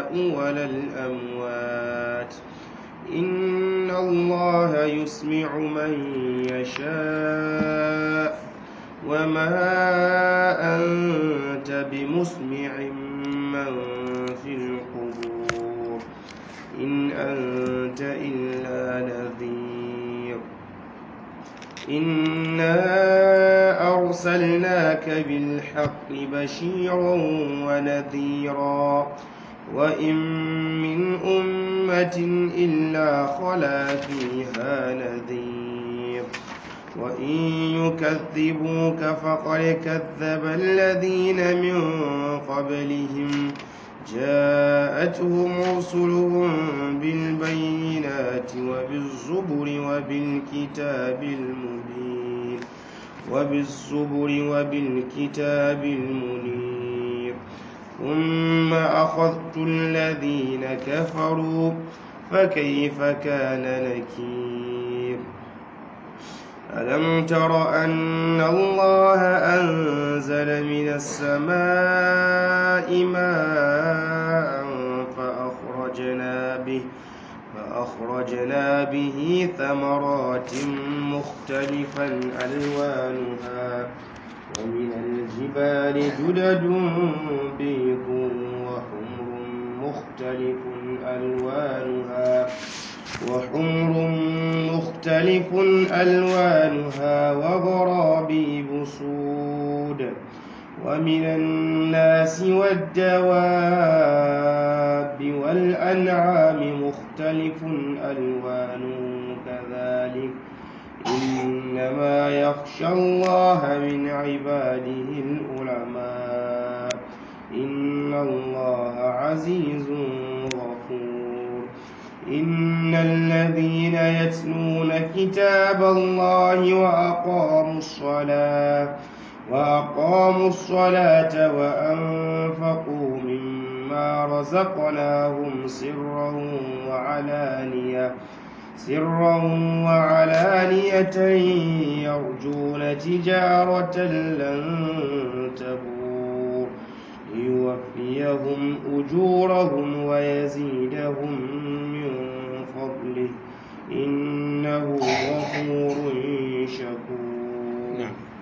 ولا الأموات إن الله يسمع من يشاء وما أنت بمسمع من في القبور إن أنت إلا نذير إنا أرسلناك بالحق بشيرا ونذيرا وإن من أمة إلا خلا فيها نذير وإن يكذبوك فقد كذب الذين من قبلهم جاءتهم رسلهم بالبينات وبالزبر وبالكتاب المنير ثم أخذت الذين كفروا فكيف كان نكير ألم تر أن الله أنزل من السماء ماء فأخرجنا به ثمرات مختلفا ألوانها ومن الجبال جدد بيض وحمر مختلف ألوانها وغرابيب سود ومن الناس والدواب والأنعام مختلف ألوانه كذلك إنما يخشى الله من عباده العلماء إن الله عزيز غفور إن الذين يتلون كتاب الله وأقاموا الصلاة وأنفقوا مما رزقناهم سرا وعلانية يرجون تجارة لن تبور ليوفيهم أجورهم ويزيدهم من فضله إنه غفور شكور.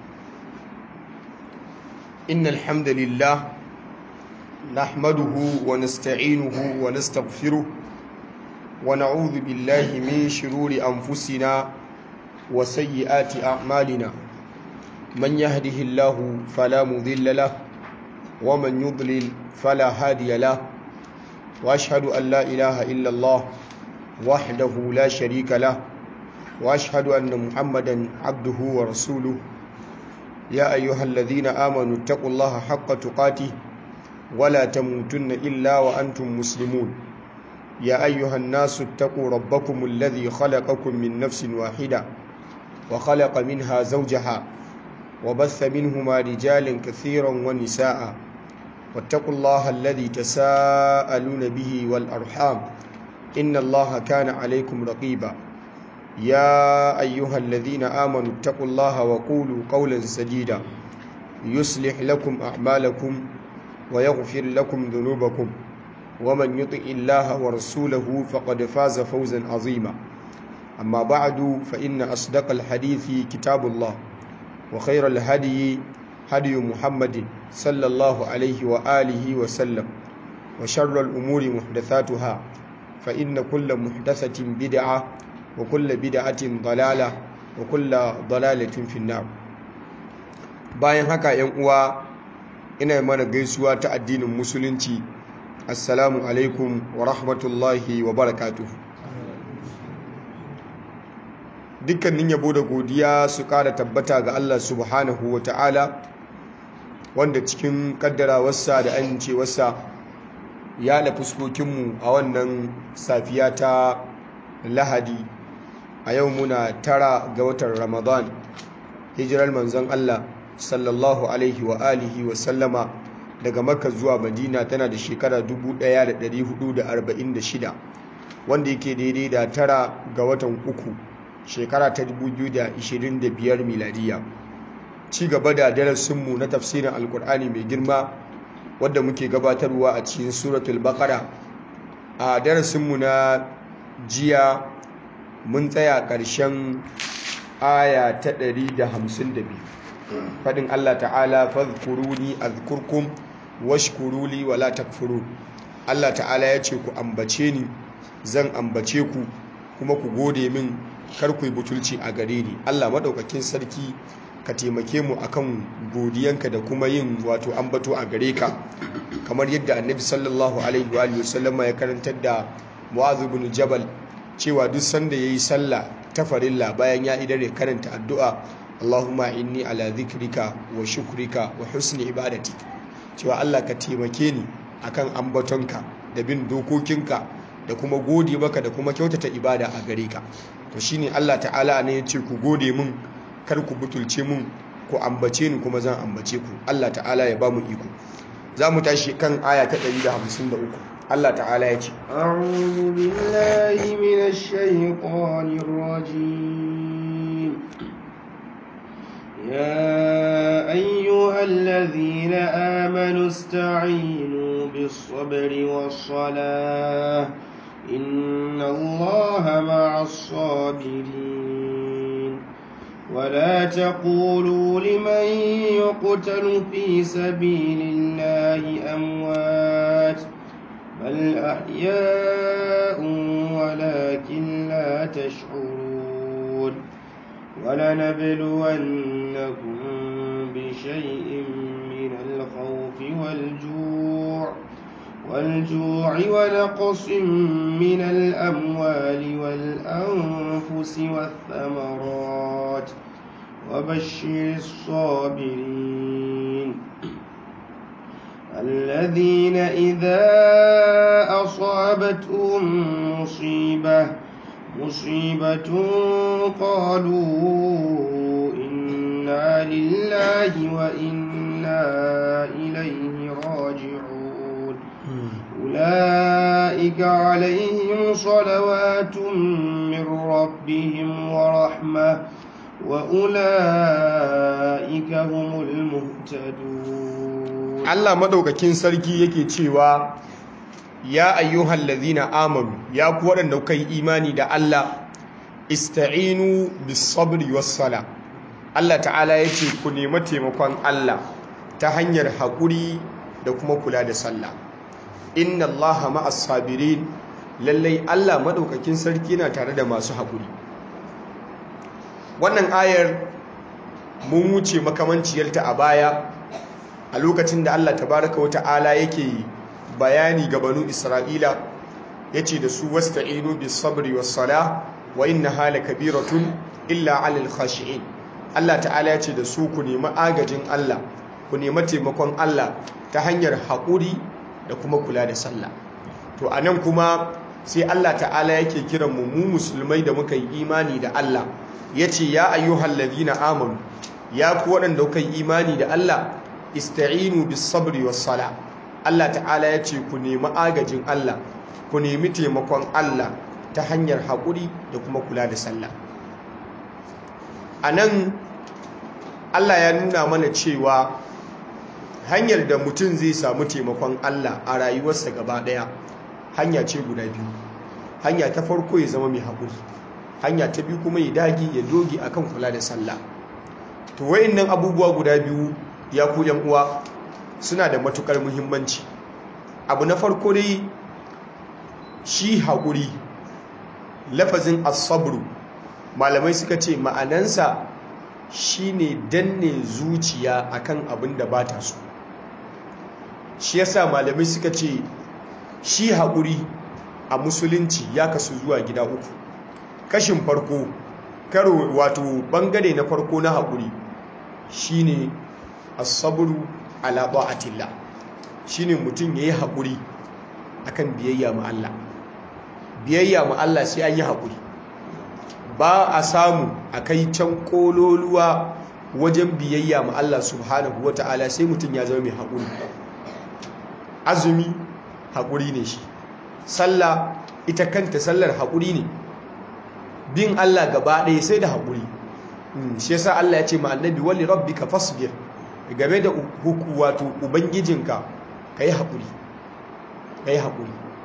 إن الحمد لله نحمده ونستعينه ونستغفره ونعوذ بالله من شرور أنفسنا وسيئات أعمالنا من يهده الله فلا مضل له ومن يضلل فلا هادي له وأشهد أن لا إله إلا الله وحده لا شريك له وأشهد أن محمدا عبده ورسوله يا أيها الذين آمنوا اتقوا الله حق تقاته ولا تموتن إلا وأنتم مسلمون يا أيها الناس اتقوا ربكم الذي خلقكم من نفس واحدة وخلق منها زوجها وبث منهما رجالا كثيرا ونساء واتقوا الله الذي تساءلون به والأرحام إن الله كان عليكم رقيبا يا أيها الذين آمنوا اتقوا الله وقولوا قولا سديدا يصلح لكم أعمالكم ويغفر لكم ذنوبكم ومن يطع الله ورسوله فقد فاز فوزا عظيما أما بعد فإن أصدق الحديث كتاب الله وخير الهدي هدي محمد صلى الله عليه وآله وسلم وشر الأمور محدثاتها فإن كل محدثة بدعة وكل بدعة ضلالة وكل ضلالة في النار. bayan haka ‘yan uwa ina mana gaisuwa ta addinin musulunci assalamu alaikum wa rahmatullahi wa barakatuh. Dukkanin yabo da godiya su ƙara tabbata ga Allah subhanahu wa ta'ala wanda cikin ƙaddarawarsa da amincewarsa ya da fuskokinmu a wannan safiya ta Lahadi a yau muna 9 ga watan Ramadan hijirar manzon Allah sallallahu alaihi wa alihi wa sallama daga Makka zuwa Madina tana da shekara 1446 wanda yake daidai da 9 ga watan uku shekara ta 2025 miladiya. Ci gaba da darasinmu na tafsirin alkur'ani mai girma wadda muke gabatarwa a cikin suratul baqara a darasinmu na jiya mun tsaya ƙarshen aya ta 152 faɗin Allah ta'ala fadhkuruni azkurkum washkuruli wala takfurun. Allah ta'ala ya ce ku ambace ni zan ambace ku kuma ku gode min kar ku yi butulci a gare ni. Allah madaukakin sarki ka taimake mu akan godiyanka da kuma yin wato ambato a gare ka kamar yadda annabi sallallahu alaihi wa sallam ya karantar da Mu'adh ibn Jabal cewa duk sanda yayi sallah ta farilla bayan ya idar ya karanta addu'a Allahumma inni ala dhikrika wa shukrika wa husni ibadatik, cewa Allah ka taimake ni akan ambatonka da bin dokokinka da kuma gode maka da kuma kyautata ibada a gare ka. To shine Allah ta'ala ne ya ce ku gode min kar ku butulce min ku ambace ni kuma zan ambace ku. Allah ta'ala ya ba mu iko. Za mu tashi kan aya ta 153. Allah ta'ala ya ce a'udhu billahi minash shaitanir rajim. يا أيها الذين آمنوا استعينوا بالصبر والصلاة إن الله مع الصابرين ولا تقولوا لمن يقتل في سبيل الله أموات بل أحياء ولكن لا تشعرون ولنبلونكم بشيء من الخوف والجوع ونقص من الأموال والأنفس والثمرات وبشر الصابرين الذين إذا أصابتهم مصيبة قالوا إنا لله وإنا إليه راجعون أولئك عليهم صلوات من ربهم ورحمة وأولئك هم المهتدون. Allah madaukakin sarki yake cewa ya ayyuhal ladhina amanu ya ku waɗanda kuka yi imani da Allah ista'inu bis sabri was sala. Allah ta'ala yace ku nemi taimakon Allah ta hanyar haƙuri da kuma kula da sallah. Inna Allaha ma'as sabirin, lallai Allah madaukakin sarki yana tare da masu haƙuri. Wannan ayar mun wuce makamanciyarta a baya a lokacin da Allah tabaraka wa ta'ala yake bayani ga banu Isra'ila yace da su wasta'inu bis sabri was sala wa innaha lakabiratun illa 'alal khashi'in. Allah ta'ala yace da su ku nemi agajin Allah, ku nemi taimakon Allah ta hanyar haƙuri da kuma kula da sallah. To anan kuma sai Allah ta'ala yake kiran mu musulmai da muka yi imani da Allah, yace ya ayyuhal ladhina amanu, ya ku waɗanda kuka yi imani da Allah, ista'inu bis sabri was sala. Allah ta'ala ya ce ku nemi agajin Allah, ku nemi taimakon Allah ta hanyar haƙuri da kuma kula da sallah. A nan Allah ya nuna mana cewa hanyar da mutum zai samu taimakon Allah a rayuwarsa gaba ɗaya hanya ce guda biyu. Hanya ta farko ya zama mai haƙuri, hanya ta biyu kuma ya dage ya doge akan kula da sallah. To wayannan abubuwa guda biyu ya ku yan uwa suna da matukar muhimmanci. Abu na farko dai shi haƙuri, lafazin as-sabru malamai suka ce ma'anansa shine danne zuciya akan abin da ba ta so. Shi yasa malamai suka ce shi haƙuri a musulunci ya kasu zuwa gida uku. Kashin farko wato bangare na farko na haƙuri shine as-sabru ala ta'atillah, shine mutum yayi haƙuri akan biyayya ma Allah. Biyayya ma Allah sai an yi haƙuri. Ba a samu akai can kololuwa wajen biyayya ma Allah subhanahu wata'ala sai mutum ya zama mai haƙuri. Azumi haƙuri ne shi, sallah ita kanta sallar haƙuri ne, bin Allah gaba ɗaya sai da haƙuri. Shi yasa Allah ya ce ma annabi wali rabbika fasbir, game da wato ubangijinka kai haƙuri, kai haƙuri.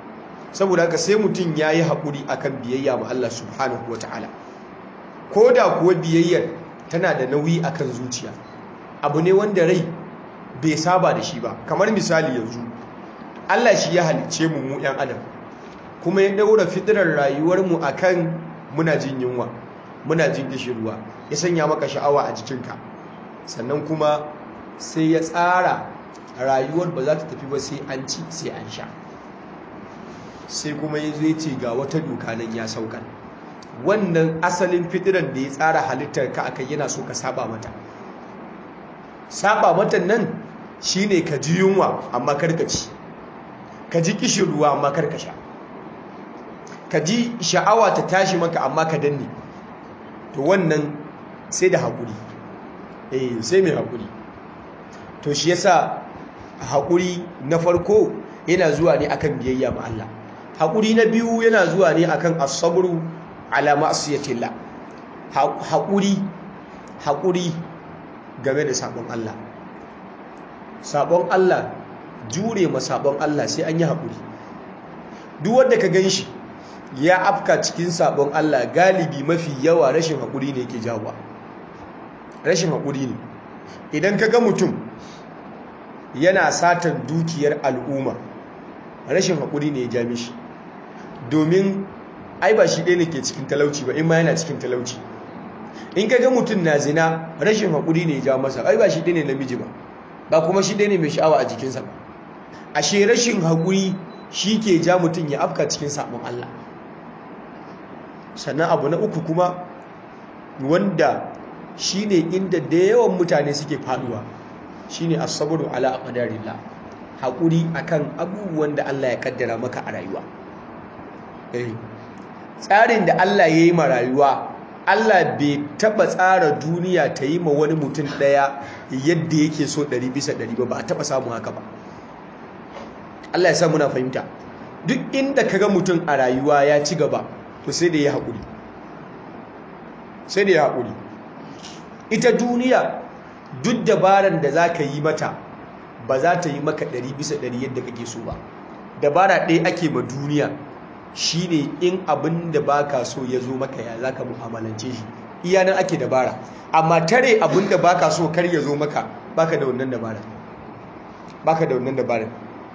saboda haka sai mutum ya yi haƙuri akan biyayya ma Allah subhanahu wata'ala ko da kuwa biyayyar tana da nauyi akan zuciya, abu ne wanda rai bai saba da shi ba. Kamar misali yanzu Allah shi ya halicce mu 'yan adam kuma ya ɗaura fitirar rayuwarmu akan muna jin yunwa, muna jin kishirwa, ya sanya maka sha'awa a jikinka, sannan kuma sai ya tsara rayuwar ba za ta tafi ba sai an ci sai an sha. Sai kuma ya zai ce ga wata doka nan ya saukar, wannan asalin fitiran da ya tsara halittar ka akai yana so ka saba mata. Saba mata nan shine ka ji yunwa amma karka ci, ka ji kishin ruwa amma karka sha, ka ji sha'awa ta tashi maka amma ka danne. To wannan sai da haƙuri, sai mai haƙuri. To shi yasa haƙuri na farko yana zuwa ne akan biyayya ma Allah. Haƙuri na biyu yana zuwa ne akan as-sabru ala ma'siyatillah. Haƙuri game da sabon Allah. Sabon Allah, jure ma sabon Allah sai an yi haƙuri. Duk wanda ka ganshi ya afka cikin sabon Allah, galibi mafi yawa rashin haƙuri ne yake jawo. Rashin haƙuri ne. Idan ka ga mutum yana satan dukiyar al'umma, rashin haƙuri ne ya ja mishi. Domin ai ba shi ɗaya ne ke cikin talauci ba, in ma yana cikin talauci. In ka ga mutum na zina, rashin haƙuri ne ya ja masa, ai ba shi ɗaya ne namiji ba kuma shi ɗaya ne mai sha'awa a jikinsa ba. Ashe rashin haƙuri shi ke ja mutum ya afka cikin sabon Allah. Sannan abu na uku kuma, wanda shi ne inda da yawan mutane suke faduwa, shi ne as-sabru ala aqdarillah. Haƙuri akan abubuwan da Allah ya kaddara maka a rayuwa. Tsarin da Allah ya yi ma rayuwa, Allah bai taɓa tsara duniya ta yi ma wani mutum ɗaya yadda yake so 100% ba a taɓa samun haka ba. Allah ya sa muna fahimta. Duk inda ka ga mutum a rayuwa ya ci gaba, to sai da ya haƙuri. Sai da ya haƙuri. Ita duniya duk dabaran da za ka yi mata ba za ta yi maka 100% yadda kake so ba. Dabara ɗaya ake ma duniya, shi ne in abin da ba ka so ya zo maka ya za ka mu'amalance shi. Iya nan ake dabara. Amma tare abin da ba ka so kar ya zo maka, baka da wannan dabara. Baka da wannan dabara.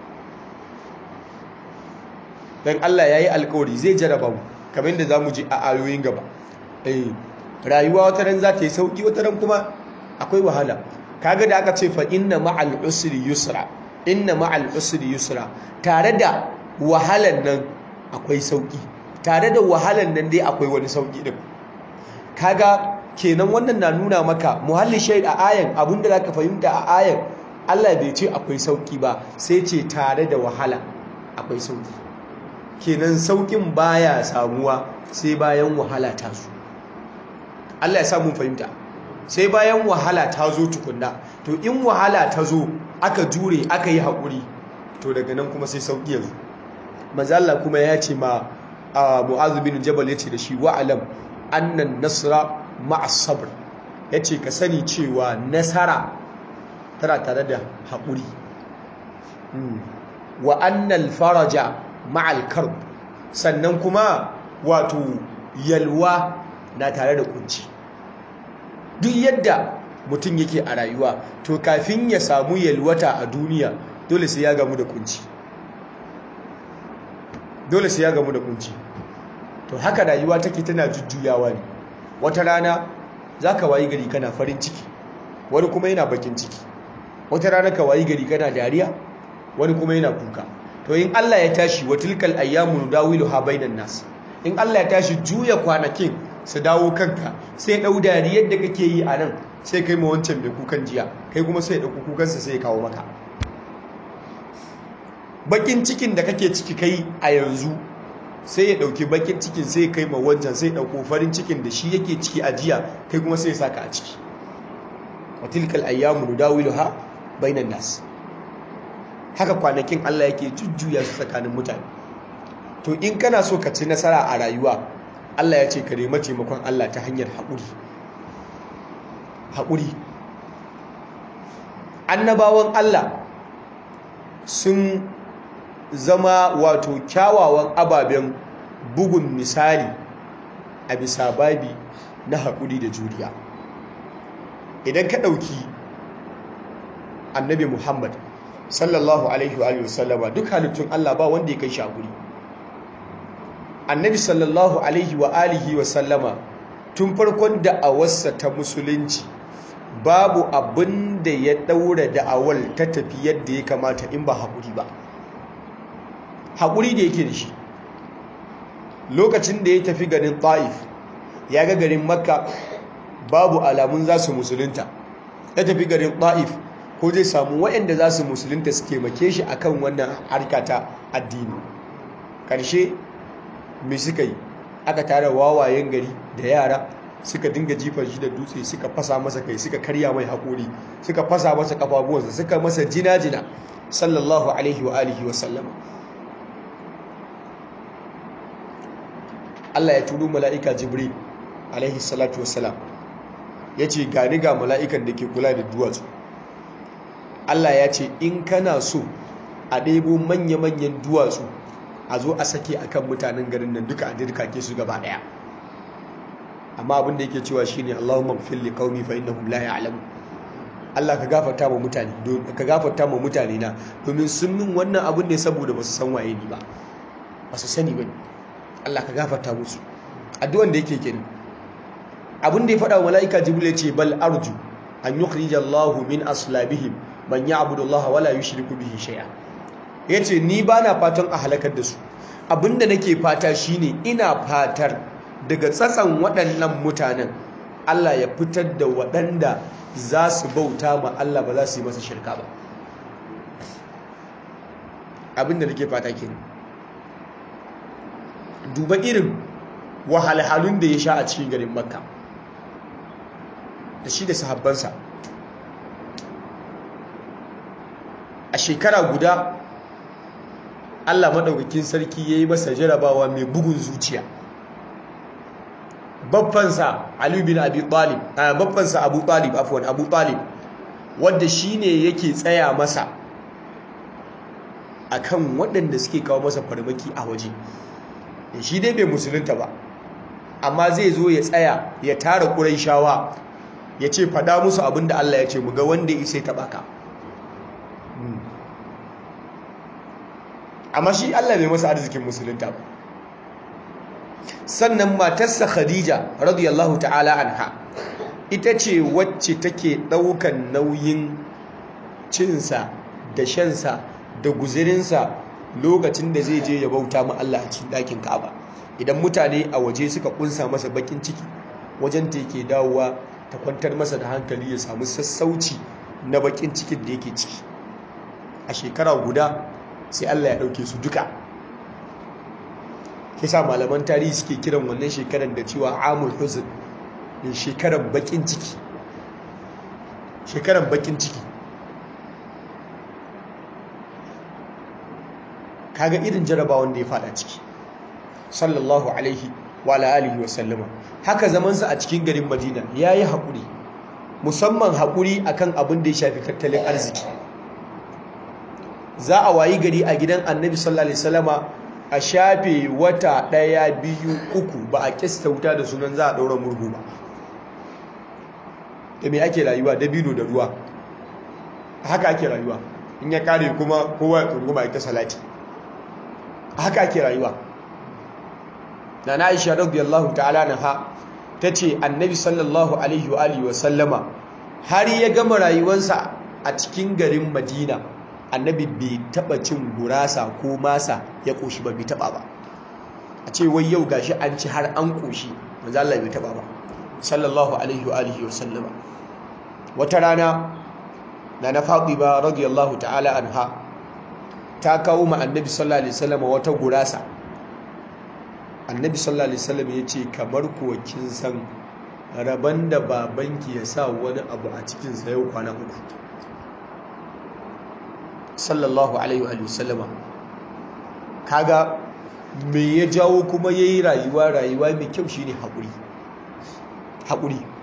Dan Allah ya yi alkawari zai jaraba mu, kamar yadda za mu ji a ayoyin gaba. Rayuwa wata ran za ta yi sauƙi, wata ran kuma akwai wahala. Kaga da aka ce fa inna ma'al usri yusra, inna ma'al usri yusra, tare da wahalan nan akwai sauƙi, tare da wahalan nan dai akwai wani sauƙi din. Kaga kenan wannan na nuna maka muhalli shaid a ayan, abinda zaka fahimta a ayan, Allah bai ce akwai sauƙi ba, sai ce tare da wahala akwai sauƙi. Kenan sauƙin baya samuwa sai bayan wahala ta zo. Allah ya sa mun fahimta. Sai bayan wahala ta zo tukunna. To in wahala ta zo aka jure aka yi haƙuri, to daga nan kuma sai sauƙi ya zo. Manzo Allah kuma ya ce ma Mu'adh bin Jabal, ya ce da shi wa'alam annan nasra ma'as sabr, ya ce ka sani cewa nasara tana tare da haƙuri. Wa annal faraja ma'al karb, sannan kuma wato yalwa na tare da kunci. Duk yadda mutum yake a rayuwa, to kafin ya samu yalwata a duniya, dole sai ya gamu da kunci. Dole sai ya gamu da kunci. To haka rayuwa take, tana jujjuyawa ne. Wata rana za ka wayi gari kana farin ciki, wani kuma yana bakin ciki. Wata rana ka wayi gari kana dariya, wani kuma yana kuka. To in Allah ya tashi, wa tilkal ayyamu nudawiluha bainan nas, in Allah ya tashi juya kwanakin su dawo kanka, sai dau dariyar da kake yi a nan, sai kai ma wancan mai kukan jiya, kai kuma sai ya dauko kukansa sai ya kawo maka. Bakin cikin da kake ciki kai a yanzu, sai ya dauki bakin cikin sai kai ma wancan, sai ya dauko farin cikin da shi yake ciki a jiya, kai kuma sai ya saka a ciki. wa tilkal ayyamu nudawiluha bainan nas. Haka kwanakin Allah yake jujjuya su tsakanin mutane. To in kana so ka ci nasara a rayuwa, Allah ya ce ka nemi taimakon Allah ta hanyar haƙuri. Haƙuri. Annabawan Allah sun zama wato kyawawan ababen bugun misali a bisa babi na haƙuri da juriya. Idan ka ɗauki annabi Muhammad sallallahu alaihi wa sallama, duk halittun Allah ba wanda ya kai shi haƙuri. Annabi sallallahu alaihi wa sallama tun farkon da'awarsa ta musulunci babu abin da ya ɗaura da'awar ta tafi yadda ya kamata in ba haƙuri ba. Haƙuri da yake da shi lokacin da ya tafi garin Ta'if, ya ga garin Makka babu alamun za su musulunta, ya tafi garin Ta'if ko zai samu waɗanda za su musulunta su taimake shi akan wannan harka ta addini. Ƙarshe me suka yi? Aka tara wawayen gari da yara suka dinga jifar shi da dutse, suka fasa masa kai, suka karya mai haƙori, suka fasa masa ƙafafuwansa, suka masa jina-jina sallallahu alaihi wa sallama. Allah ya turo mala'ika Jibril alaihi salatu wassalam, ya ce gani ga mala'ikan da ke kula da duwatsu. Allah ya ce in kana so a ɗebo manya-manyan duwatsu a zo a sake a kan mutanen garin nan duka a dirkake su gaba ɗaya. Amma abin da yake cewa shi ne Allahumma gfir li qaumi fa innahum la ya'lamun. Allah ka gafarta ma mutane na, domin sun min wannan abin ne saboda ba su san waye ni ba, ba su sani ba ne. Allah ka gafarta musu. Addu'an da yake kenan. Abin da ya faɗa wa mala'ika Jibril ya ce bal arju an yukhrija Allahu min aslabihim man ya'budu Allah wala yushriku bihi shay'a. Yace ni bana fatan a halakar da su. Abinda nake fata shine ina fatar daga tsatsan waɗannan mutanen Allah ya fitar da waɗanda za su bauta ma Allah ba za su yi masa shirka ba. Abinda nake fata kenan. Duba irin wahalhalun da ya sha a cikin garin Makka da shi da sahabbansa. A shekara guda Allah maɗaukakin sarki ya yi masa jarabawa mai bugun zuciya. Babbansa Ali bin Abi Talib, babbansa Abu Talib wanda shine yake tsaya masa akan waɗanda suke kawo masa farmaki a waje. Shi dai bai musulunta ba, amma zai zo ya tsaya ya tara Qurayshawa ya ce faɗa musu abin da Allah ya ce, mu ga wanda ya sai taɓa ka. Amma shi Allah bai masa arzikin musulunta ba. Sannan matarsa Khadija radiyallahu ta'ala anha ita ce wacce take ɗaukan nauyin cinsa da shansa da guzirinsa lokacin da zai je ya bauta ma Allah a cikin ɗakin Ka'aba. Idan mutane a waje suka kunsa masa bakin ciki, wajen ta yake dawowa ta kwantar masa da hankali ya samu sassauci na bakin cikin da yake ciki. A shekara guda sai Allah ya ɗauke su duka. Kisa malaman tarihi suke kiran wannan shekarar da cewa amul huzn, shekarar bakin ciki. Shekarar bakin ciki. Kaga irin jarabawan da ya fada ciki sallallahu alaihi wa alihi wa sallama. Haka zamansa a cikin garin Madina yayi haƙuri, musamman haƙuri akan abin da ya shafi tattalin arziki. Za a wayi gari a gidan Annabi sallallahu alaihi wasallama a shafe wata 1 2 3 ba a kista wuta da sunan za a daura murhu ba. Da me ake rayuwa? Dabino da ruwa. Haka ake rayuwa. In ya kare kuma kowa ya tsunguma ya ta salati. Haka ake rayuwa. Nana Aisha radiyallahu ta'ala anha tace Annabi sallallahu alaihi wa alihi wa sallama har ya gama rayuwarsa a cikin garin Madina, Annabi bai taba cin gurasa ko masa ya koshi ba, bai taba ba. A ce wai yau gashi an ci har an koshi, manzo Allah bai taba ba sallallahu alaihi wa alihi wa sallama. Wata rana Nana Fatima radiyallahu ta'ala anha ta kawo ma Annabi sallallahu alaihi wasallam wata gurasa. Annabi sallallahu alaihi wasallam ya ce kamar kuwa kin san raban da babanki ya sa wani abu a cikin sa yau kwana 3. Sallallahu alaihi wasallam. Kaga me ya jawo kuma yayi rayuwa mai kyau shine haƙuri.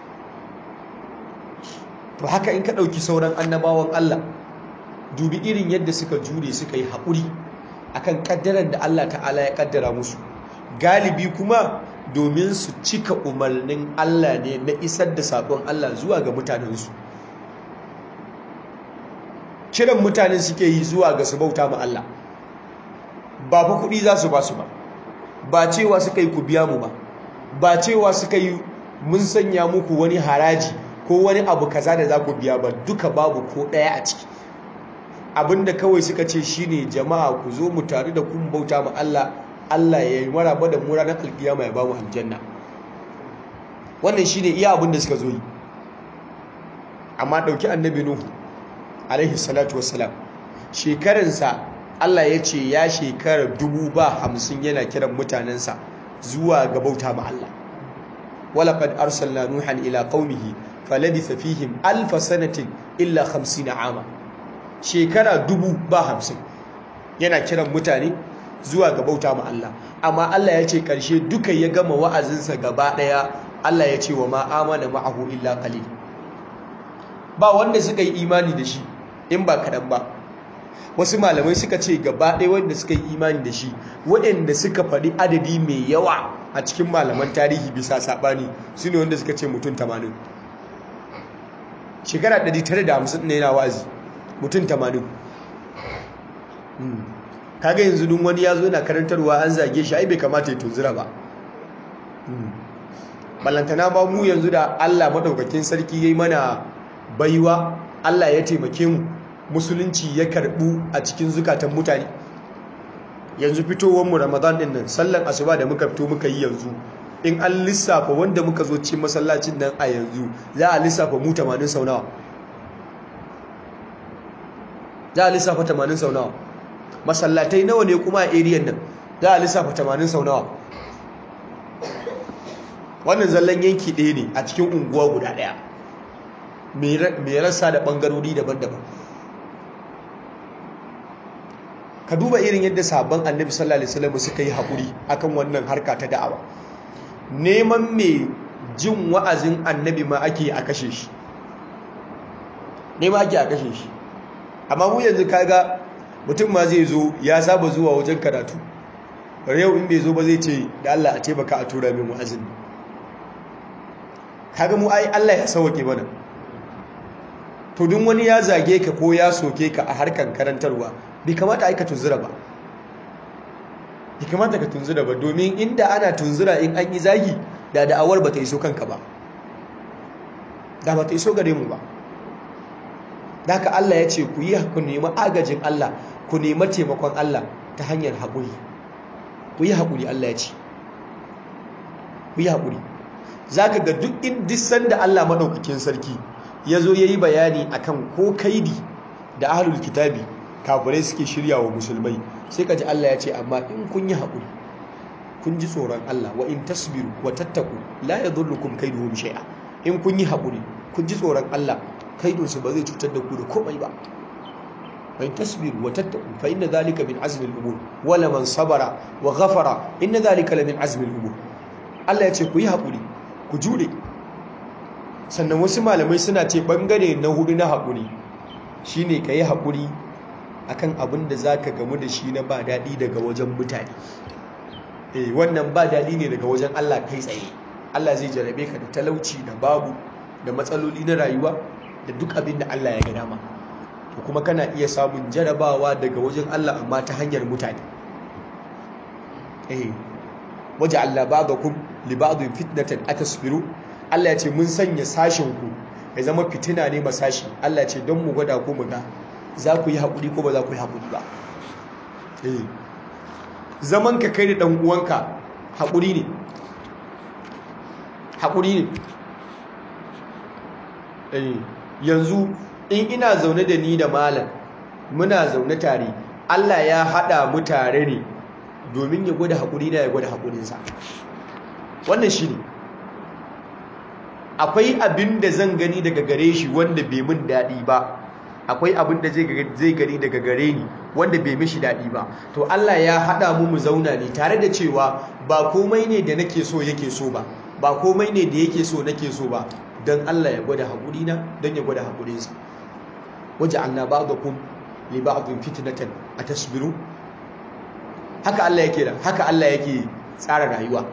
To haka in ka ɗauki sauran annabawan Allah, dubi irin yadda suka jure suka yi haƙuri akan kaddaran da Allah ta'ala ya kaddara musu, galibi kuma domin su cika umarnin Allah ne na isar da sakon Allah zuwa ga mutanensu. Kiran mutane suke yi zuwa ga su bauta ma Allah, ba fa kuɗi za su ba su ba cewa suka yi ku biya mu ba cewa suka yi mun sanya muku wani haraji ko wani abu kaza da za ku biya ba, duka babu ko ɗaya a ciki. Abinda kawai suka ce shine jama'a ku zo mu tare da kun bauta ma Allah, Allah ya yi maraba da mu ranar alkiyama ya ba mu aljanna. Wannan shine iya abinda suka zo yi. Amma ɗauki annabi Nuhu alaihi salatu wassalam, shekaransa Allah ya ce ya shekara 50,000 yana kiran mutanensa zuwa ga bauta ma Allah. walaqad arsalna nuhan ila qaumihi falabitha fihim alf sanatin illa 50 ama. Shekara 50,000 yana kiran mutane zuwa ga bauta ma Allah, amma Allah ya ce karshe duka ya gama wa'azinsa gaba daya, Allah ya ce wa ma amana ma'ahu illa qalil. Ba wanda suka yi imani da shi in ba kadan ba. Wasu malamai suka ce gaba ɗaya wanda suka yi imani da shi, waɗanda suka faɗi adadi mai yawa a cikin malaman tarihi bisa saɓani, su ne wanda suka ce mutum 80. Shekara 950 ne yana wa'azi, mutum 80. Kaga yanzu duk wani ya zo yana karantarwa an zage shi, ai bai kamata ya tunzura ba. Ballantana ba mu yanzu da Allah madaukakin sarki yayi mana baiwa, Allah ya taimake mu, musulunci ya karbu a cikin zukatan mutane. Yanzu fitowar mu Ramadan din nan, sallan asuba da muka fito muka yi yanzu, in an lissafa wanda muka zo cikin masallacin nan a yanzu, za a lissafa mu 80 sau nawa? Za a lissafa 80 sau nawa? Masallatai nawa ne kuma a area nan? Za a lissafa 80 sau nawa? Wannan zallan yanki ɗaya ne a cikin unguwa guda ɗaya, mai rasa da ɓangarori daban-daban. Ka duba irin yadda sabon annabi sallallahu alaihi wasallam suka yi haƙuri akan wannan harka ta da'awa. Neman mai jin wa'azin annabi ma ake a kashe shi, nema ake a kashe shi. Amma mu yanzu kaga mutum ma zai zo, ya saba zuwa wajen karatu, yau in bai zo ba zai ce da Allah a taimaka a tura min wa'azin. Kaga mu ai Allah ya sauke mana. To duk wani ya zage ka ko ya soke ka a harkan karantarwa, bai kamata ai ka tunzura ba. Bai kamata ka tunzura ba, domin inda ana tunzura in an yi zagi, da da'awar ba ta iso kanka ba, da ba ta iso gare mu ba. Da haka Allah ya ce ku nemi agajin Allah, ku nemi taimakon Allah ta hanyar haƙuri. Ku yi haƙuri, Allah ya ce ku yi haƙuri. Za ka ga duk sanda Allah maɗaukakin sarki ya zo ya yi bayani akan ko kaidi da ahlul kitabi kafirai suke shirya wa musulmai, sai ka ji Allah ya ce amma in kun yi haƙuri, kun ji tsoron Allah, wa in tasbiru wa tattaku la yadhurrukum kaiduhum shay'a. In kun yi haƙuri, kun ji tsoron Allah, kaidunsu ba zai cutar da ku da komai ba. Wa in tasbiru wa tattaku fa inna dhalika min azmi al-umur wa laman sabara wa ghafara inna dhalika la min azmi al-umur. Allah ya ce ku yi haƙuri, ku jure. Sannan wasu malamai suna ce bangare na hudu na haƙuri shine ka yi haƙuri akan abin da za ka gamu da shi na ba daɗi daga wajen mutane. Wannan ba daɗi ne daga wajen Allah kai tsaye. Allah zai jarabe ka da talauci, da babu, da matsaloli na rayuwa, da duk abin da Allah ya ga dama. To kuma kana iya samun jarabawa daga wajen Allah amma ta hanyar mutane. Waja'alna ba'dakum li ba'din fitnatan atasbiru. Allah ya ce mun sanya sashin ku ya zama fitina ne masashi. Allah ya ce don mu gwada ku mu ga za ku yi haƙuri ko ba za ku yi haƙuri ba. Zaman ka kai da ɗan uwanka haƙuri ne, haƙuri ne. Yanzu in ina zaune da ni da malam, muna zaune tare, Allah ya haɗa mu tare ne domin ya gwada haƙuri na, ya gwada haƙurinsa. Wannan shi ne. Akwai abin da zan gani daga gare shi wanda bai min daɗi ba, akwai abin da zai gani daga gare ni wanda bai mishi daɗi ba. To Allah ya haɗa mu zauna ne tare da cewa ba komai ne da nake so yake so ba, ba komai ne da yake so nake so ba, don Allah ya gwada haƙurina, don ya gwada haƙurinsa. Waja'alna ba'dakum li ba'din fitnatan atasbiru. haka Allah yake da haka Allah yake tsara rayuwa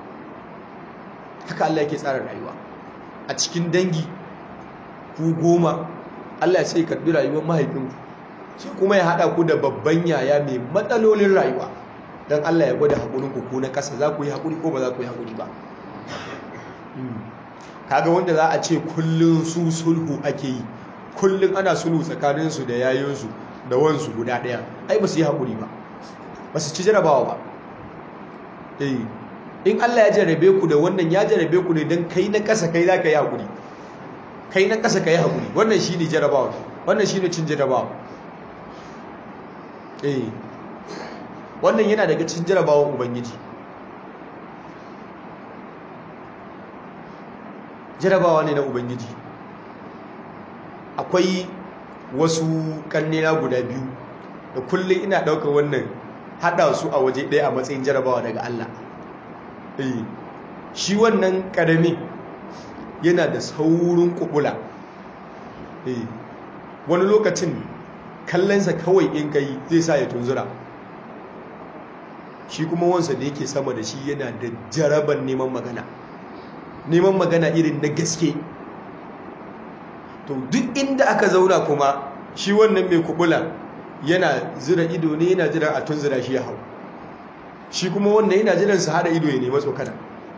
haka Allah yake tsara rayuwa a cikin dangi ku 10 Allah sai ya karbi rayuwar mahaifinku shi kuma ya hada ku da babban yaya mai matsalolin rayuwa dan Allah ya gwada hakurinku ku na kasa za ku yi hakuri ko ba za ku yi hakuri ba kaga wanda za a ce kullun su sulhu ake yi kullun ana sulhu tsakaninsu da yayinsu da wansu guda daya ai ba su yi hakuri ba ba su ci jarabawa ba in Allah ya jarabe ku da wannan ya jarabe ku ne don kai na ƙasa kai za ka yi haƙuri kai na ƙasa ka yi haƙuri wannan shi ne jarabawa wannan shi ne cin jarabawa wannan yana daga cin jarabawan ubangiji jarabawa ne na ubangiji akwai wasu ƙannena guda biyu da kullum ina ɗaukar wannan haɗa su a waje ɗaya a matsayin jarabawa daga Allah shi wannan ƙarami yana da saurin ƙuƙula wani lokacin kallonsa kawai in kai zai sa ya tunzura shi kuma wansa da yake sama da shi yana da jaraban neman magana irin na gaske to duk inda aka zauna kuma shi wannan mai ƙuƙula yana zira ido ne yana jira a tunzura shi ya hau shi kuma wannan yana jiran su hada ido ya nemi tsokana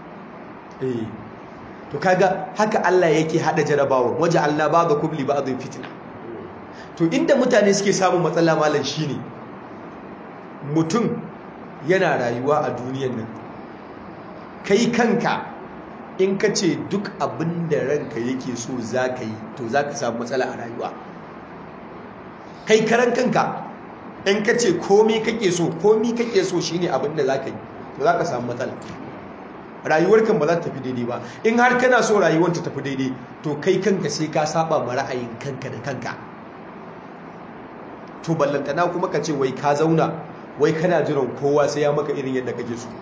to kaga haka Allah yake hada jarabawa waje Allah ba ga kubli ba azin fitina to inda mutane suke samun matsala malam shine mutum yana rayuwa a duniyar nan kai kanka in ka ce duk abin da ranka yake so za ka yi to za ka samu matsala a rayuwa kai karan kanka in ka ce komi kake so shine abin da za ka yi to za ka samu matsala rayuwar kan ba za ta tafi daidai ba in har kana so rayuwar ta tafi daidai to kai kanka sai ka saba ma ra'ayin kanka da kanka to ballantana kuma ka ce wai ka zauna wai kana jiran kowa sai ya maka irin yadda kake so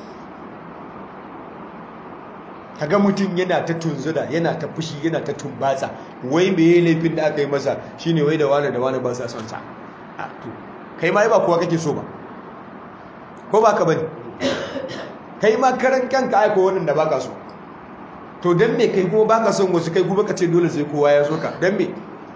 kaga mutum yana ta tunzura yana ta fushi yana ta tumbatsa wai meye laifin da aka yi masa shine wai da wani ba sa son sa to kai ma ba kowa kake so ba ko ba ka bane kai ma karan kanka ai ko wannan da baka so to dan me kai kuma baka son wasu kai kuma ka ce dole sai kowa ya so ka dan me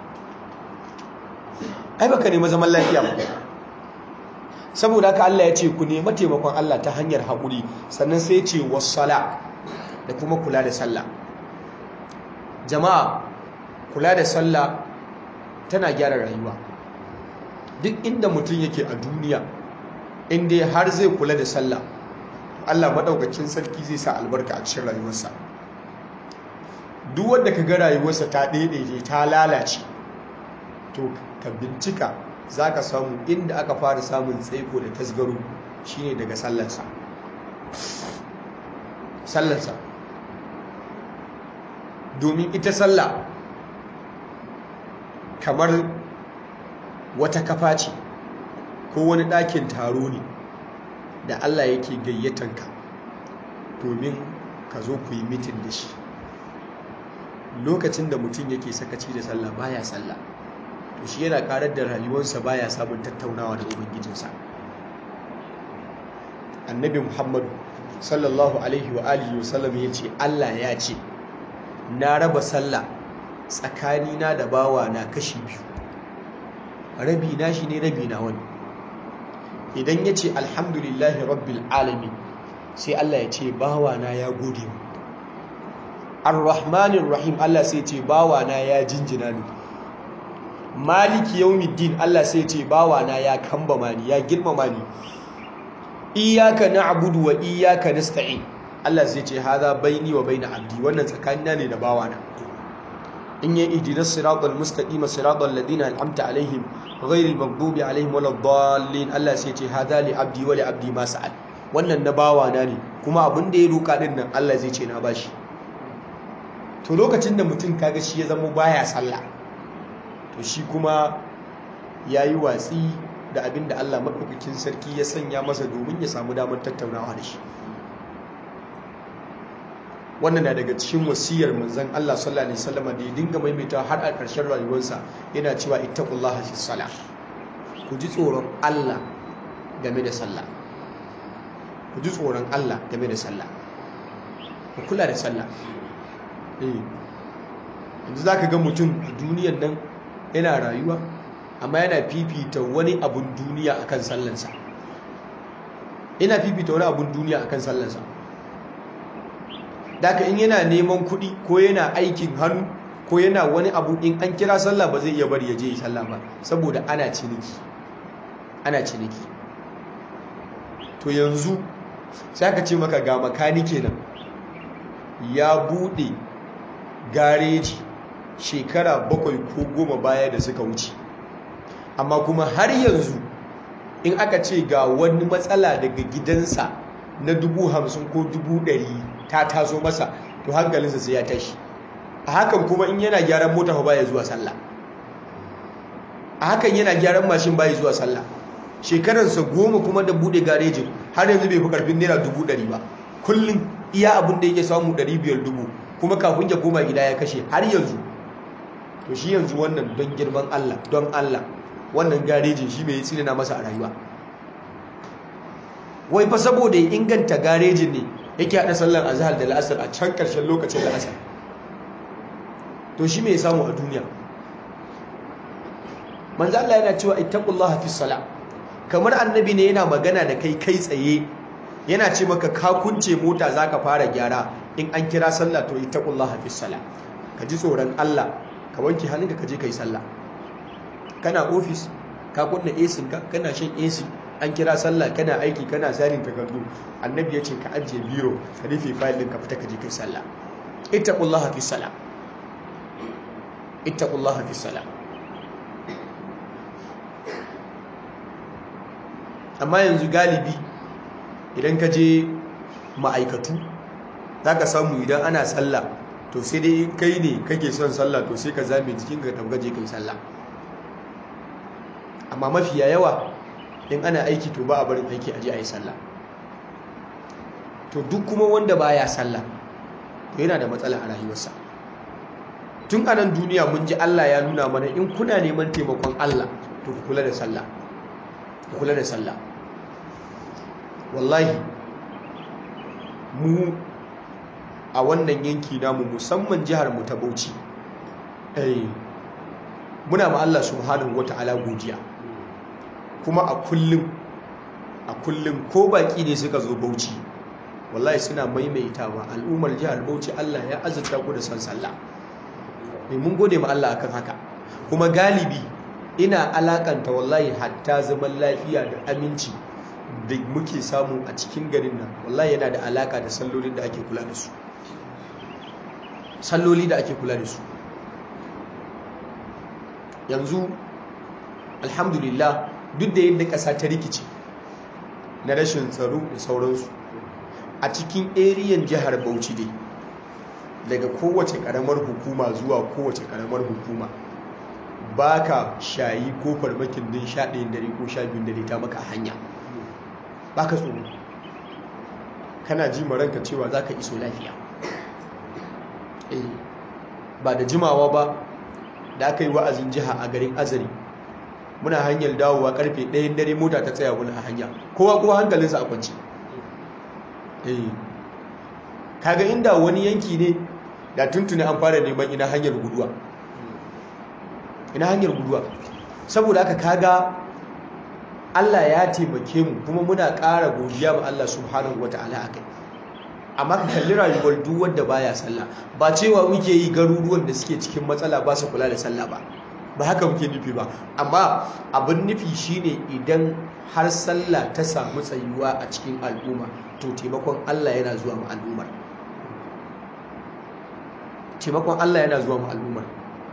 ai baka nemi zaman lafiya ba saboda haka Allah ya ce ku nemi taimakon Allah ta hanyar haƙuri sannan sai ya ce wassala da kuma kula da sallah jama'a kula da sallah tana gyara rayuwa duk inda mutum yake a duniya inda har zai kula da sallah Allah madaukakin sarki zai sa albarka a cikin rayuwarsa duk wanda kaga rayuwarsa ta daidaice ta lalace to ka bincika zaka samu inda aka fara samun tsaiko da tasgaro shine daga sallarsa domin ita sallah kamar wata kafa ce ko wani ɗakin taro ne da Allah yake gayyatanka domin ka zo ku yi mitin da shi lokacin da mutum yake sakaci da sallah baya sallah to shi yana karar da rayuwarsa baya samun tattaunawa da ubangijinsa annabi Muhammad sallallahu alaihi wa alihi wa sallam yace Allah ya ce na raba sallah tsakanina da bawa na kashi biyu rabi na shi ne rabi na wani idan ya ce alhamdulillahi rabbil alamin sai Allah ya ce bawa na ya gode mu ar-rahmanir rahim Allah sai ya ce bawa na ya jinjina ni maliki yawmiddin Allah sai ya ce bawa na ya kambama ni ya girmama ni iyyaka na'budu wa iyyaka nasta'in Allah zai ce haza baini wa baina abdi wannan tsakanina ne da bawana in yi ihdinas siratal mustaqim siratal ladina an'amta alaihim ghairil maghdubi alaihim waladdallin Allah sai ce haza li abdi wa li abdi ma sa'al wannan na bawana ne kuma abin da ya roka din nan Allah zai ce na bashi to lokacin da mutum kaga shi ya zama baya sallah to shi kuma yayi watsi da abin da Allah madaukakin sarki ya sanya masa domin ya samu damar tattaunawa da shi wannan na daga cikin wasiyar manzon Allah sallallahu alaihi wasallam da ya dinga maimaita har a ƙarshen rayuwarsa yana cewa ittaqullaha fi salah ku ji tsoron Allah game da sallah ku ji tsoron Allah game da sallah, ku kula da sallah. Yanzu za ka ga mutum a duniyan nan yana rayuwa amma yana fifita wani abun duniya akan sallansa, daga in yana neman kuɗi ko yana aikin hannu ko yana wani abu, in an kira sallah ba zai iya bari ya je yi sallah ba, saboda ana ciniki. To yanzu sai aka ce maka ga makanike nan ya buɗe gareji shekara 7 ko 10 baya da suka wuce, amma kuma har yanzu in aka ce ga wani matsala daga gidansa na 50,000 ko 100,000 ta taso masa, to hankalinsa sai ya tashi. A hakan kuma in yana gyaran mota ba ya zuwa sallah, a hakan yana gyaran mashin ba ya zuwa sallah. Shekaransa 10 kuma da buɗe garejin, har yanzu bai fi karfin naira 100,000 ba. Kullum iya abin da yake samu 500,000, kuma kafin ya koma gida ya kashe har yanzu. To shi yanzu wannan don girman Allah, don Allah, wannan garejin shi mai tsinina masa a rayuwa. Wai fa saboda ya inganta garejin ne yake haɗa sallar azhar da la'asar a can ƙarshen lokacin la'asar. To shi mai samu a duniya. Manzo Allah yana cewa ittaqullaha fis salah, kamar annabi ne yana magana da kai kai tsaye, yana ce maka ka kunce mota zaka fara gyara, in an kira sallah to ittaqullaha fis salah, ka ji tsoron Allah, ka wanke hannunka ka je kai sallah. Kana office ka kunna AC ka, kana shan AC, an kira sallah kana aiki kana sanin takardu, annabi ya ce ka ajiye biro ka rufe file din ka fita ka je kai sallah. Ittaqullaha fis salah, ittaqullaha fis salah. Amma yanzu galibi idan ka je ma'aikatu za ka samu idan ana sallah, to sai dai kai ne kake son sallah, to sai ka zame jikin ka tabgaje kai sallah. Amma mafiya yawa in ana aiki to ba a barin aiki aje a yi sallah. To duk kuma wanda baya sallah to yana da matsala a rayuwarsa. Tun a nan duniya mun ji Allah ya nuna mana in kuna neman taimakon Allah to ku kula da sallah, ku kula da sallah. Wallahi mu a wannan yanki namu, musamman jihar mu ta Bauchi, muna ma Allah subhanahu wata'ala godiya, kuma a kullum ko baki ne suka zo Bauchi, wallahi suna maimaitawa al'ummar jihar Bauchi Allah ya azurta ku da san sallah. Mun gode ma Allah akan haka. Kuma galibi ina alakanta wallahi hatta zaman lafiya da aminci da muke samu a cikin garin nan, wallahi yana da alaka da sallolin da ake kula da su, salloli da ake kula da su. Yanzu alhamdulillah, duk da yadda ƙasa ta rikice na rashin tsaro da sauransu, a cikin eriyan jihar Bauchi dai, daga kowace ƙaramar hukuma zuwa kowace ƙaramar hukuma, baka shayi ko farmakin din 11 dare ko 12 dare ta maka hanya, baka tsoro, kana ji maranka cewa zaka iso lafiya. Ba da jimawa ba da aka yi wa'azin jiha a garin Azari, muna hanyar dawowa karfe 1 dare mota ta tsaya muna a hanya, kowa hankalinsa a kwance. Kaga inda wani yanki ne da tuntuni an fara neman ina hanyar guduwa. Saboda haka kaga Allah ya taimake mu, kuma muna ƙara godiya ma Allah subhanahu wata'ala akai. Amma ka kalli rayuwar duk wanda baya sallah, ba cewa muke yi garuruwan da suke cikin matsala ba su kula da sallah ba haka muke nufi ba, amma abin nufi shine idan har sallah ta samu tsayuwa a cikin al'umma, to taimakon Allah yana zuwa ma al'ummar. Taimakon Allah yana zuwa ma al'ummar.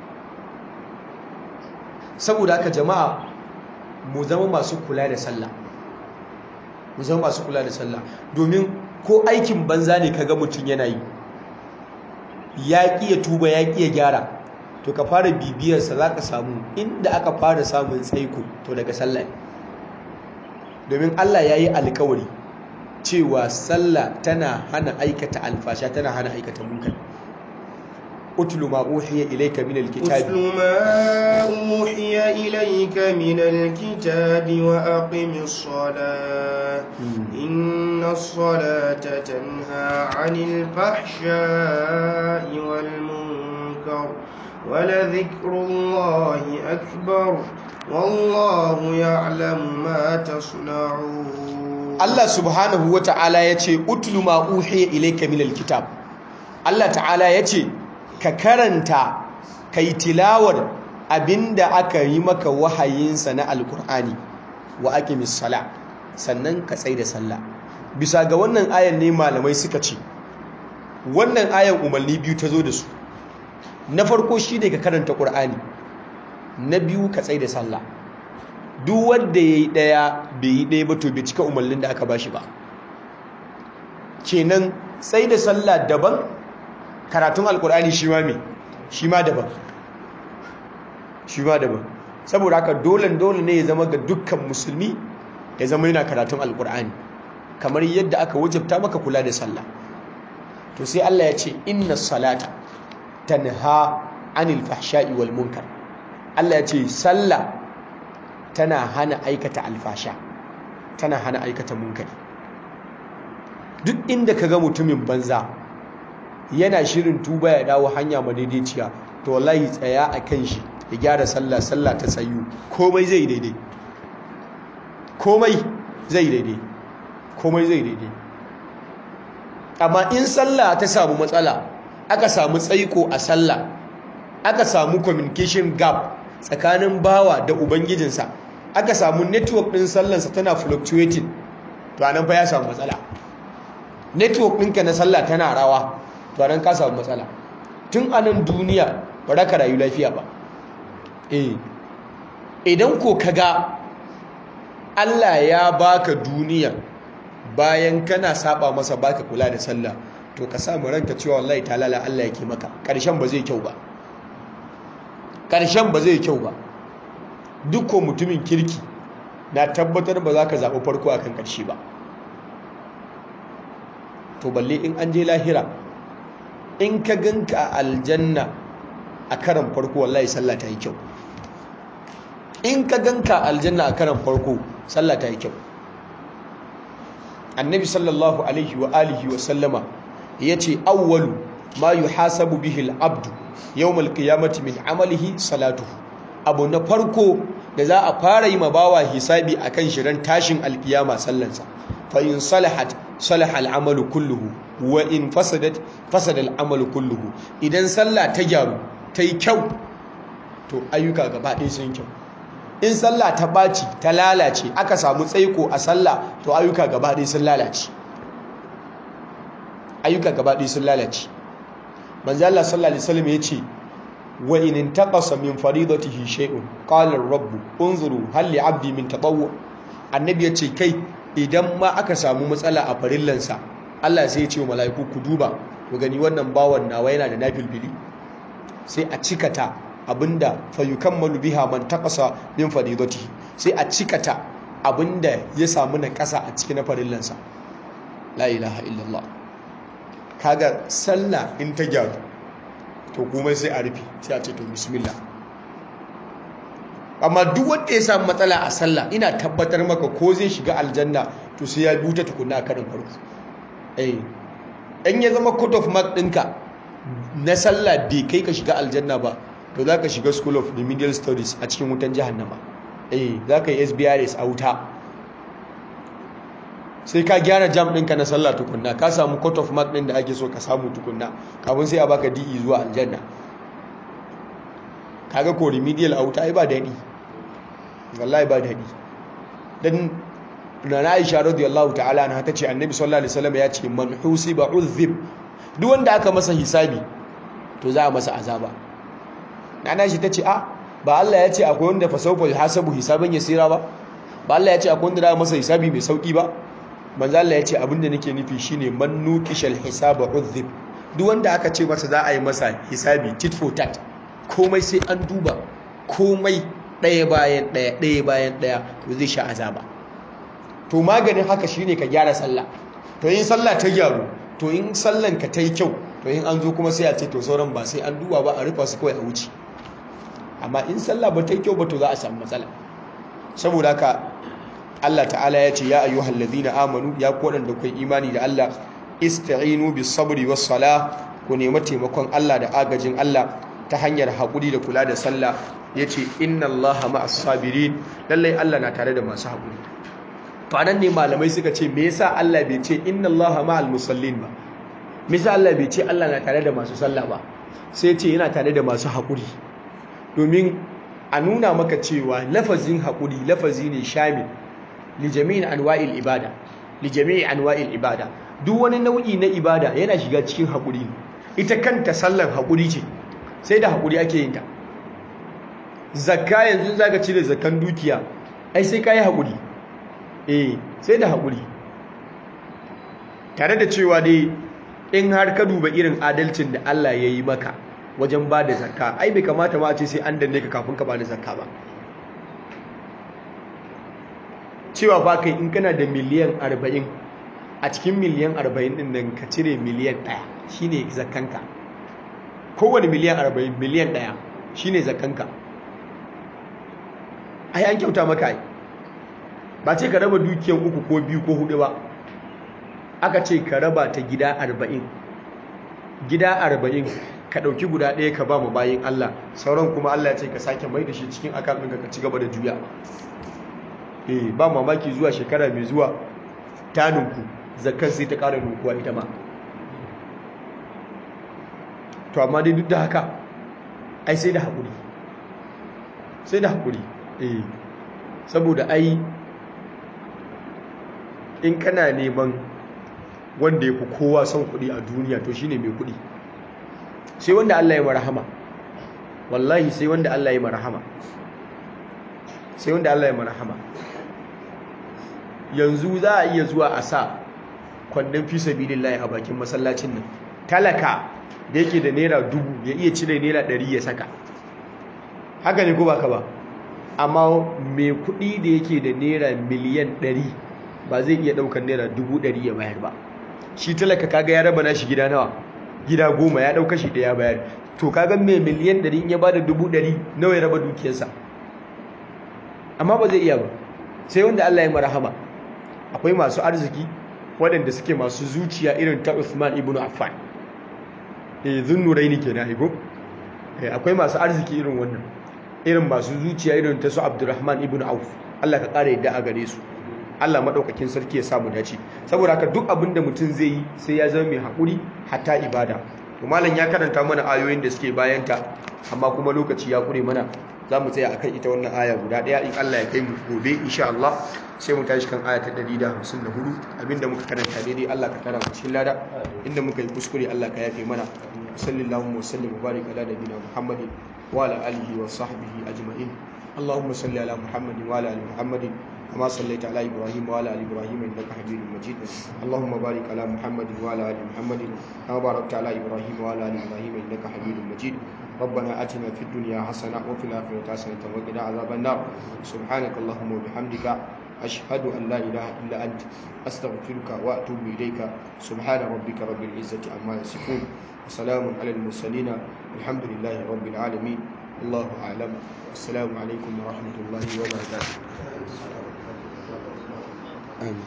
Saboda haka jama'a, mu zama masu kula da sallah, mu zama masu kula da sallah, domin ko aikin banza ne kaga mutum yana yi, ya ƙi ya tuba, ya ƙi ya gyara, to ka fara bibiyarsa, za ka samu inda aka fara samun tsaiko to daga sallah. Domin Allah ya yi alkawari cewa sallah tana hana aikata alfasha, tana hana aikata munkar. utlu ma uhiya ilayka min alkitabi اتل ما أوحي إليك من الكتاب وأقم الصلاة إن الصلاة تنهى عن الفحشاء والمنكر ولذكر الله أكبر والله يعلم ما تصنعون. Allah subhanahu wa ta'ala ya ce utlu ma uhiya ilayka min alkitab. Allah ta'ala ya ce ka karanta kai tilawar abinda aka yi maka wahayinsa na alkur'ani wa aqimis sala, sannan ka tsai da sallah. Bisa ga wannan ayan ne malamai suka ce wannan ayan umarni biyu ta zo da su. Na farko shine ka karanta qur'ani, na biyu ka tsai da sallah. Duk wanda yayi daya bai yi daya ba to bai cika umarnin da aka bashi ba. Kenan tsai da sallah daban, karatun alkur'ani shi ma daban. Saboda haka dole ne ya zama ga dukkan musulmi ya zama yana karatun alkur'ani kamar yadda aka wajabta maka kula da sallah. To sai Allah ya ce inna salata tanha anil fahsha'i wal munkar. Allah ya ce sallah tana hana aikata alfasha, tana hana aikata munkari. Duk inda kaga mutumin banza yana shirin tuba ya dawo hanya madaidaiciya, to wallahi tsaya a kan shi ya gyara sallah ta tsayu, komai zai daidai. Amma in sallah ta samu matsala, aka samu tsaiko a sallah, aka samu communication gap tsakanin bawa da ubangijinsa, aka samu network din sallansa tana fluctuating, to anan fa ya samu matsala. Network ɗinka na sallah tana rawa, to anan ka samu matsala. Tun anan duniya ba za ka rayu lafiya ba. Idan ko kaga Allah ya baka duniya bayan kana saba masa baka kula da sallah, to ka samu ranka cewa wallahi ta'ala Allah yake maka. Karshen ba zai kyau ba. Duk ko mutumin kirki na tabbatar ba za ka zaɓi farko akan ƙarshe ba. To balle in an je lahira, in ka ganka a aljanna a karan farko, wallahi sallah ta yi kyau. In ka ganka a aljanna a karan farko, sallah ta yi kyau. Annabi sallallahu alaihi wa alihi wa sallama yace awwalu ma yuhasabu bihi al-abdu yawm al-qiyamati min amalihi salatuhu. Abu na farko da za a fara yi mabawa hisabi akan shirin tashin alkiyama sallansa. Fa in salahat salaha al-amalu kulluhu wa in fasadat fasada al-amalu kulluhu. Idan sallah ta gyaru, ta yi kyau, to ayyuka gaba ɗaya sun kyau. In sallah ta ɓaci, ta lalace, aka samu tsaiko a sallah, to ayyuka gaba ɗaya sun lalace. Manzo Allah sallallahu alaihi wasallam yace wa in intaqasa min faridatihi shay'un qala ar-rabb unzuru hal li 'abdi min tatawwu. Annabi yace kai idan ma aka samu matsala a farillansa, Allah sai ya ce wa mala'iku ku duba ku gani wannan bawan nawa yana da nafilbili, sai a cikata abinda fayukammalu biha man taqasa min faridatihi, sai a cikata abinda ya samu na ƙasa a cikin farillansa. La ilaha illallah. Kaga sallah in ta gyaru, to kuma sai a rufe, sai a ce to bismillah. Amma duk wanda ya samu matsala a sallah, ina tabbatar maka ko zai shiga aljanna to sai ya buta tukunna a karin farko. In ya zama cut of mark ɗinka na sallah bai kai ka shiga aljanna ba, to za ka shiga school of remedial studies a cikin wutan jahannama. Za ka yi SBRS a wuta. Sai ka gyara jam ɗinka na sallah tukunna, ka samu cut of mark ɗin da ake so ka samu tukunna, kafin sai a baka DE zuwa aljanna. Kaga ko remedial a wuta ai ba daɗi, wallahi ba daɗi. Dan Nana Aisha radiyallahu ta'ala anha tace Annabi sallallahu alaihi wasallam ya ce man husiba uzib, duk wanda aka masa hisabi to za a masa azaba. Nana Aisha tace ba Allah ya ce akwai wanda fa sawfa yuhasabu hisaban yasira ba? Ba Allah ya ce akwai wanda za a masa hisabi mai sauki ba? Manzo Allah ya ce abinda nake nufi shine man nuqishal hisaba uzib, duk wanda aka ce masa za a yi masa hisabi tit for tat, komai sai an duba, komai ɗaya bayan ɗaya to zai sha azaba. To maganin haka shine ka gyara sallah. To in sallah ta gyaru, to in sallan ka ta yi kyau, to in an zo kuma sai a ce to sauran ba sai an duba ba a rufa su kawai a wuce. Amma in sallah ba ta yi kyau ba to za a samu matsala. Saboda haka Allah ta'ala ya ce ya ayyuhal ladina amanu ya ku wadanda kai imani da Allah ista'inu bis sabri was salah, ku nemi taimakon Allah da agajin Allah ta hanyar haƙuri da kula da sallah. Yace inna Allaha ma'as sabirin, lallai Allah na tare da masu haƙuri. To anan ne malamai suka ce me yasa Allah bai ce inna Allaha ma'al musallin ba, me yasa Allah bai ce Allah na tare da masu sallah ba, sai ce yana tare da masu haƙuri, domin a nuna maka cewa lafazin haƙuri lafazi ne shamil li jami'in anwa'il ibada, li jami'i anwa'il ibada. Duk wani nau'i na ibada yana shiga cikin haƙuri. Ita kanta sallar haƙuri ce, sai da haƙuri ake yin ta. Zakka yanzu zaka cire zakkan dukiya, ai sai kai haƙuri. Sai da haƙuri. Tare da cewa dai in har ka duba irin adalcin da Allah ya yi maka wajen ba da zakka, ai bai kamata ma a ce sai an danne ka kafin ka ba da zakka ba. Cewa ba kai in kana da miliyan 40, a cikin miliyan 40 din nan ka cire miliyan 1 shine zakkanka. Kowane miliyan 40 miliyan 1 shine zakkanka. Ai an kyauta maka ai. Ba ce ka raba dukiyan 3 ko 2 ko 4 ba. Aka ce ka raba ta gida 40. Gida 40 ka dauki guda ɗaya ka ba mu bayin Allah, sauran kuma Allah ya ce ka sake mai da shi cikin account ɗinka ka ci gaba da juya. Ba mamaki zuwa shekara mai zuwa ta ninku, zakkan sai ta ƙara nukuwa ita ma. To amma dai duk da haka ai sai da haƙuri. Sai da haƙuri. Saboda ai in kana neman wanda ya fi kowa son kuɗi a duniya to shine mai kuɗi. Sai wanda Allah ya marhama. Wallahi sai wanda Allah ya marhama. Sai wanda Allah ya marhama. Yanzu za a iya zuwa a sa kwandon fi sabilillahi a bakin masallacin nan. Talaka da yake da naira 1000 ya iya cire naira 100 ya saka. Haka ne ko baka ba? Amma mai kuɗi da yake da naira miliyan 100 ba zai iya ɗaukar naira 100,000 ya bayar ba. Shi talaka kaga ya raba nashi gida nawa? Gida 10, ya ɗauka shi da ya bayar. To kaga mai miliyan 100 in ya bada 100,000 nawa ya raba dukiyarsa? Amma ba zai iya ba. Sai wanda Allah ya marhama. Akwai masu arziki waɗanda suke masu zuciya irin ta Uthman ibn Affan. Zunnuraini kenan aigo. Akwai masu arziki irin wannan. Irin masu zuciya irin ta su Abdurrahman ibn Auf. Allah ka ƙara yadda a gare su. Allah madaukakin sarki ya samu dace. Saboda haka duk abin da mutum zai yi sai ya zama mai haƙuri hatta ibada. To malam ya karanta mana ayoyin da suke bayanta, amma kuma lokaci ya kure mana. Za mu tsaya akan ita wannan aya guda ɗaya, in Allah ya kai mu gobe insha Allah sai mu tashi kan aya ta 154. Abinda muka karanta daidai Allah ka tara mu cikin lada, inda muka yi kuskure Allah ka yafe mana. Sallallahu wa sallam wa barik ala nabiyina Muhammadin wa ala alihi wa sahbihi ajma'in. Allahumma salli ala Muhammadin wa ala ali Muhammadin كما صليت على إبراهيم وعلى آل إبراهيم إنك حميد مجيد. اللهم بارك على محمد وعلى آل محمد كما باركت على إبراهيم وعلى آل إبراهيم إنك حميد مجيد. ربنا آتنا في الدنيا حسنة وفي الآخرة حسنة وقنا عذاب النار. سبحانك اللهم وبحمدك أشهد أن لا إله إلا أنت أستغفرك وأتوب إليك. سبحان ربك رب العزة عما يصفون وسلام على المرسلين الحمد لله رب العالمين. الله أعلم. السلام عليكم ورحمة الله وبركاته. آمين.